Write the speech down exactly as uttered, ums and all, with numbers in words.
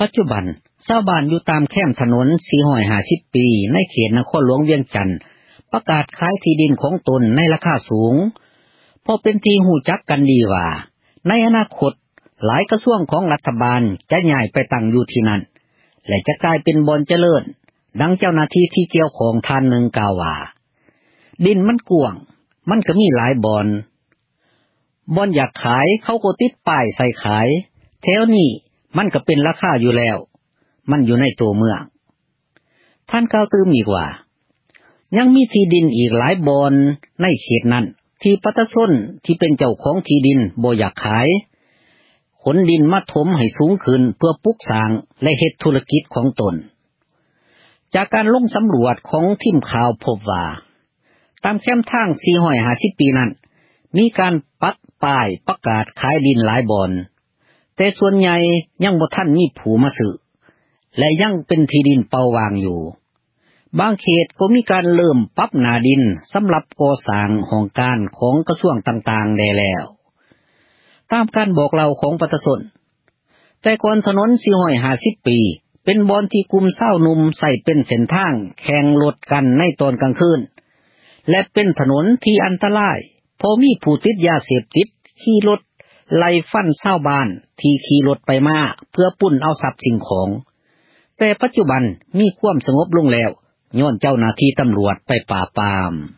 ปัจจุบันชาวบ้านอยู่ตามแคมถนนสี่ร้อยห้าสิบปีในเขตนครหลวงเวียงจันทน์ประกาศขายที่ดินของตนในราคาสูงเพราะเป็นที่รู้จักกันดีว่าในอนาคตหลายกระทรวงของรัฐบาลจะย้ายไปตั้งอยู่ที่นั่นและจะกลายเป็นบ่อนเจริญดังเจ้าหน้าที่ที่เกี่ยวข้องท่านหนึ่งกล่าวว่าดินมันกว้างมันก็มีหลายบ่อนบ่อนอยากขายเขาก็ติดป้ายใส่ขายแถวนี้มันก็เป็นราคาอยู่แล้วมันอยู่ในตัวเมืองท่านกล่าวเติมอีกว่ายังมีที่ดินอีกหลายบ่อนในเขตนั้นที่ประชาชนที่เป็นเจ้าของที่ดินบ่อยากขายขนดินมาถมให้สูงขึ้นเพื่อปลูกสร้างและเฮ็ดธุรกิจของตนจากการลงสำรวจของทีมข่าวพบว่าตามแคมทางสี่ร้อยห้าสิบปีนั้นมีการปักป้ายประกาศขายดินหลายบ่อนแต่ส่วนใหญ่ยังบ่ทันมีผู้มาซื้อและยังเป็นที่ดินเปล่าว่างอยู่บางเขตก็มีการเริ่มปรับหน้าดินสำหรับก่อสร้างโครงการของกระทรวงต่างๆได้แล้วตามการบอกเล่าของประชาชนแต่ก่อนถนนสี่ร้อยห้าสิบปีเป็นบ่อนที่กลุ่มชาวหนุ่มใช้เป็นเส้นทางแข่งรถกันในตอนกลางคืนและเป็นถนนที่อันตรายเพราะมีผู้ติดยาเสพติดขี่รถไล่ฟันชาวบ้านที่ขี่รถไปมาเพื่อปุ้นเอาทรัพย์สิ่งของแต่ปัจจุบันมีความสงบลงแล้วย้อนเจ้าหน้าที่ตำรวจไปปราบปราม